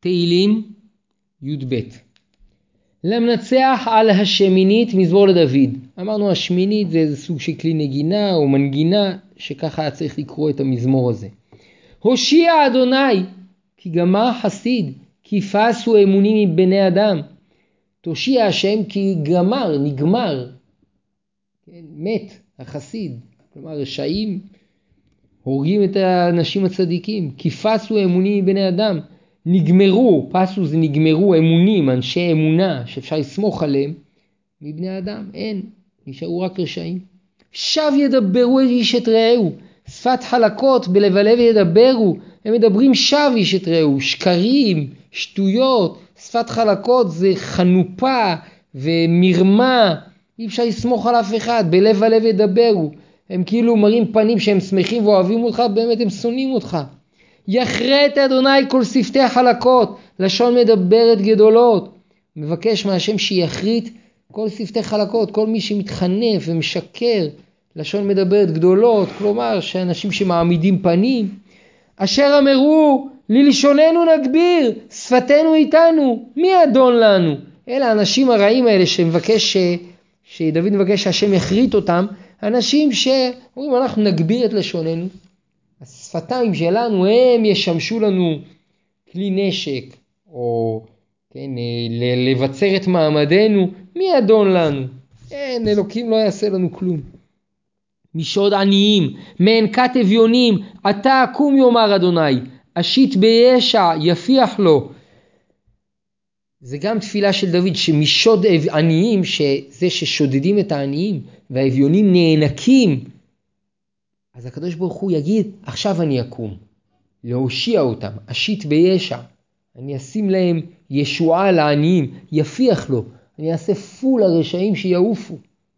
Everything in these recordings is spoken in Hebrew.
תהילים י"ב. למנצח על השמינית מזמור לדוד. אמרנו השמינית זה איזה סוג של כלי נגינה או מנגינה, שככה היה צריך לקרוא את המזמור הזה. הושיע אדוני כי גמר חסיד, כי פסו אמונים מבני אדם. תושיע השם כי גמר, נגמר, מת החסיד. כלומר רשעים הורגים את האנשים הצדיקים. כי פסו אמונים מבני אדם, נגמרו, פסו זה נגמרו, אמונים, אנשי אמונה שאפשר לסמוך עליהם, מבני אדם אין, נשארו רק רשעים. שב ידברו איש את רעהו, שפת חלקות בלב הלב ידברו, הם מדברים שב איש את רעהו, שקרים, שטויות. שפת חלקות זה חנופה ומרמה, אי אפשר לסמוך על אף אחד. בלב הלב ידברו, הם כאילו מראים פנים שהם שמחים ואוהבים אותך, באמת הם שונאים אותך. יחרט אדוני כל שפתי חלקות, לשון מדברת גדולות. מבקש מהשם שיחריט כל שפתי חלקות, כל מי שמתחנף ומשקר, לשון מדברת גדולות, כלומר שאנשים שמעמידים פנים. אשר אמרו ללשוננו נגביר, שפתנו איתנו, מי אדון לנו? אלה האנשים הרעים האלה שדוד מבקש שהשם יחריט אותם, אנשים שאומרים אנחנו נגביר את לשוננו, השפתיים שלנו הם ישמשו לנו כלי נשק, או כן, לבצר את מעמדנו. מי אדון לנו? אין, אלוקים לא יעשה לנו כלום. משוד עניים, מענקת אביונים, אתה אקום יאמר אדוני, אשית בישע יפיח לו. זה גם תפילה של דוד, שמשוד עניים, שזה ששודדים את העניים והאביונים נאנקים, אז הקדוש ברוך הוא יגיד, עכשיו אני אקום, להושיע אותם, אשית בישע, אני אשים להם ישועה לעניים, יפיח לו, אני אעשה פול הרשעים שיעופו.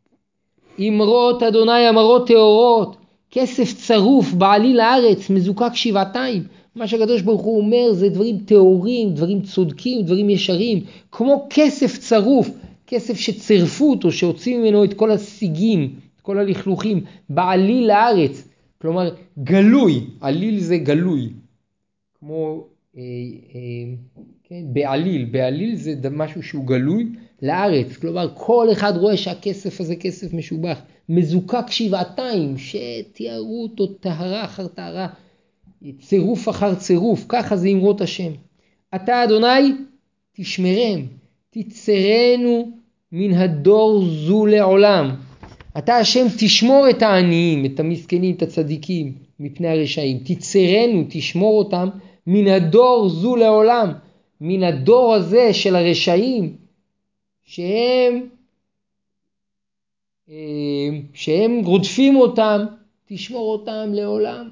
אמרות אדוני אמרות טהורות, כסף צרוף בעלי לארץ, מזוקק שבעתיים. מה שהקדוש ברוך הוא אומר זה דברים טהורים, דברים צודקים, דברים ישרים, כמו כסף צרוף, כסף שצרפו אותו, שהוציאו ממנו את כל השיגים, את כל הלכלוכים, בעלי לארץ, כלומר גלוי, עליל זה גלוי, כמו כן, בעליל זה משהו שהוא גלוי לארץ, כלומר כל אחד רואה שהכסף הזה כסף משובח, מזוקק שבעתיים, שתיארו אותו טהרה אחר טהרה, צירוף אחר צירוף, ככה זה אמרות השם. אתה אדוני תשמרם, תצרנו מן הדור זו לעולם. אתה השם תשמור את העניים, את המסכנים, את הצדיקים, מפני הרשעים. תצרנו, תשמור אותם מן הדור זו לעולם, מן הדור הזה של הרשעים, שהם רודפים אותם, תשמור אותם לעולם.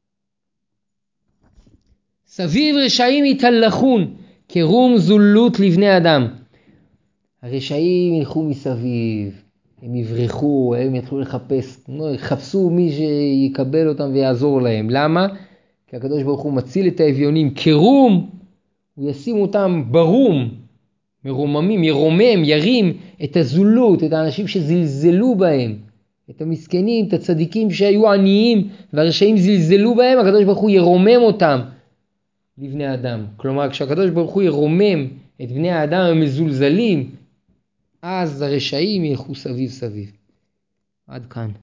סביב רשעים יתהלכון, כרום זולות לבני אדם. הרשעים ילכו מסביב, הם יברחו, הם יתחילו יחפשו מי שיקבל אותם ויעזור להם. למה? כי הקדוש ברוך הוא מציל את האביונים כרום, הוא ישים אותם ברום, מרוממים, ירומם, ירים את הזולות, את האנשים שזלזלו בהם, את המסכנים, את הצדיקים שהיו עניים והרשעים זלזלו בהם, הקדוש ברוך הוא ירומם אותם לבני אדם. כלומר כשהקדוש ברוך הוא ירומם את בני האדם המזולזלים, אז הרשעים ילכו סביב סביב. עד כאן.